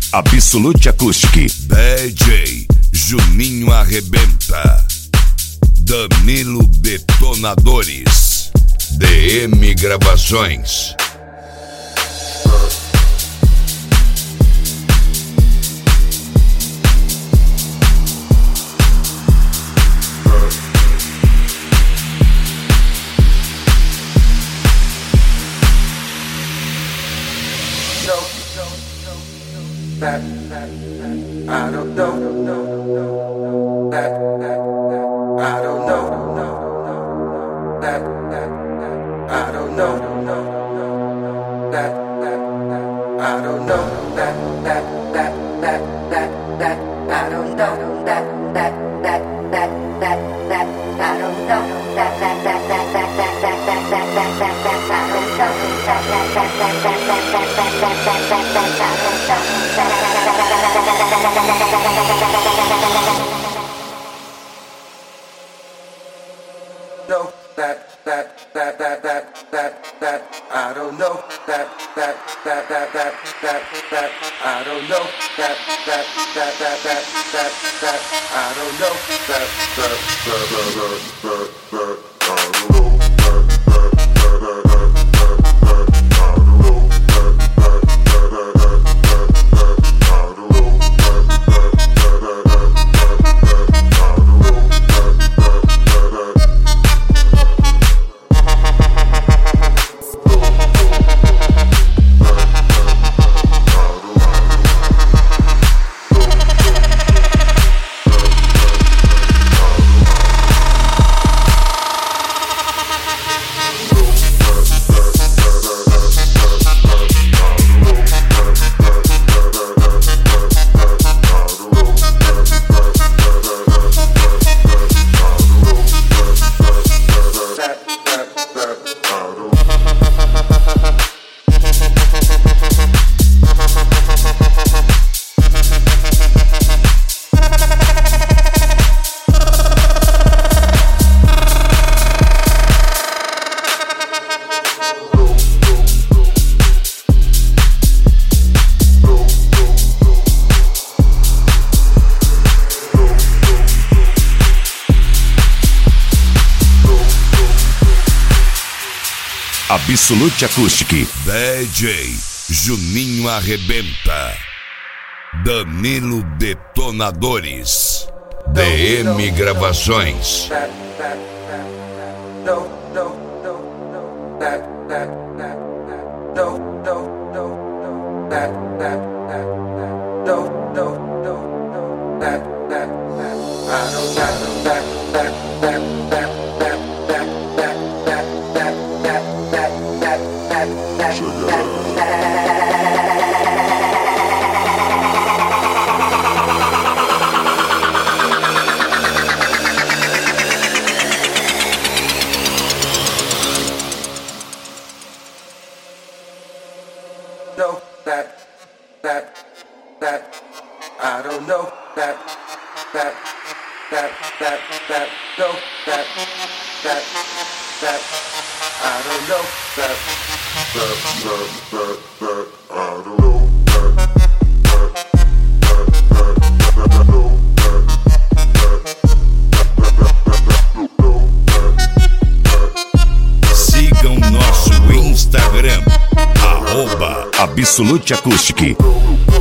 Absolute Acoustic. DJ Juninho Arrebenta. Danilo Detonadores. DM Gravações. I don't know that I don't know that I don't know that I don't know that I don't know Absolute Acoustic. DJ Juninho Arrebenta. Danilo Detonadores. DM Gravações. I don't know that I don't know Sigam nosso Instagram @Absolute Acoustic.